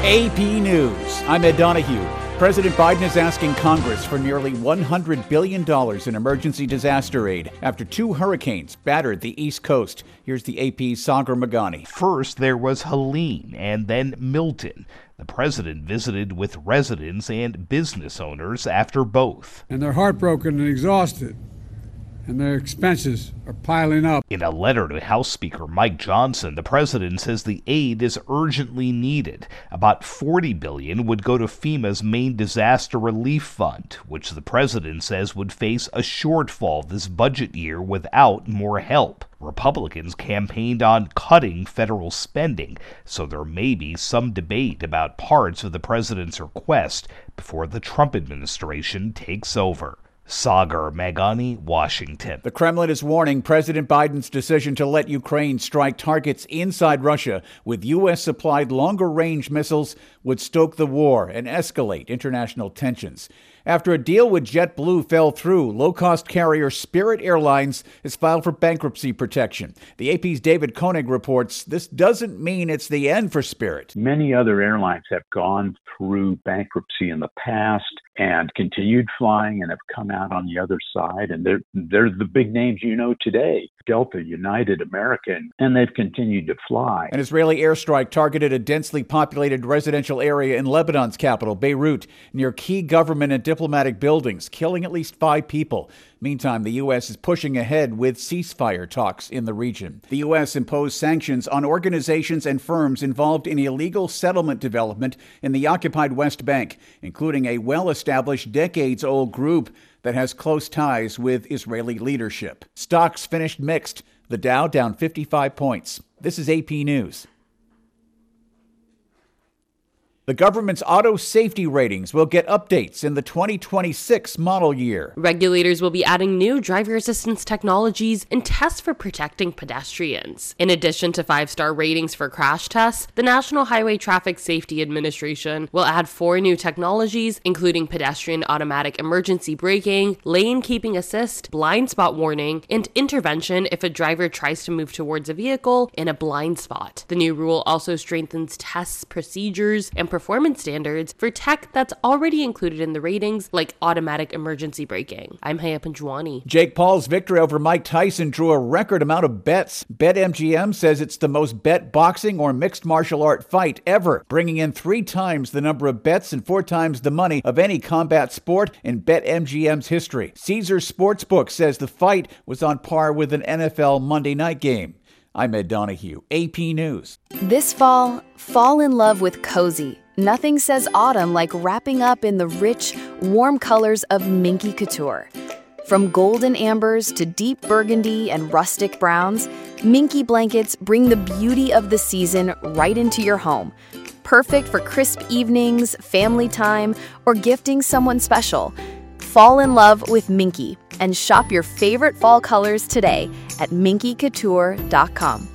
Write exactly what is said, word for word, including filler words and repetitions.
A P News. I'm Ed Donahue. President Biden is asking Congress for nearly one hundred billion dollars in emergency disaster aid after two hurricanes battered the East Coast. Here's the A P's Sagar Meghani. First, there was Helene and then Milton. The president visited with residents and business owners after both. And they're heartbroken and exhausted, and their expenses are piling up. In a letter to House Speaker Mike Johnson, the president says the aid is urgently needed. About forty billion dollars would go to FEMA's main disaster relief fund, which the president says would face a shortfall this budget year without more help. Republicans campaigned on cutting federal spending, so there may be some debate about parts of the president's request before the Trump administration takes over. Sagar Meghani, Washington. The Kremlin is warning President Biden's decision to let Ukraine strike targets inside Russia with U S-supplied longer-range missiles would stoke the war and escalate international tensions. After a deal with JetBlue fell through, low-cost carrier Spirit Airlines has filed for bankruptcy protection. The A P's David Koenig reports this doesn't mean it's the end for Spirit. Many other airlines have gone through bankruptcy in the past and continued flying and have come out on the other side. And they're, they're the big names you know today, Delta, United, American, and they've continued to fly. An Israeli airstrike targeted a densely populated residential area in Lebanon's capital, Beirut, near key government and diplomatic buildings, killing at least five people. Meantime, the U S is pushing ahead with ceasefire talks in the region. The U S imposed sanctions on organizations and firms involved in illegal settlement development in the occupied West Bank, including a well-established, decades-old group that has close ties with Israeli leadership. Stocks finished mixed. The Dow down fifty-five points. This is A P News. The government's auto safety ratings will get updates in the twenty twenty-six model year. Regulators will be adding new driver assistance technologies and tests for protecting pedestrians. In addition to five-star ratings for crash tests, the National Highway Traffic Safety Administration will add four new technologies, including pedestrian automatic emergency braking, lane keeping assist, blind spot warning, and intervention if a driver tries to move towards a vehicle in a blind spot. The new rule also strengthens tests, procedures, and performance standards for tech that's already included in the ratings, like automatic emergency braking. I'm Haya Panjwani. Jake Paul's victory over Mike Tyson drew a record amount of bets. BetMGM says it's the most bet boxing or mixed martial art fight ever, bringing in three times the number of bets and four times the money of any combat sport in BetMGM's history. Caesars Sportsbook says the fight was on par with an N F L Monday night game. I'm Ed Donahue, A P News. This fall, fall in love with cozy. Nothing says autumn like wrapping up in the rich, warm colors of Minky Couture. From golden ambers to deep burgundy and rustic browns, Minky blankets bring the beauty of the season right into your home. Perfect for crisp evenings, family time, or gifting someone special. Fall in love with Minky and shop your favorite fall colors today at minky couture dot com.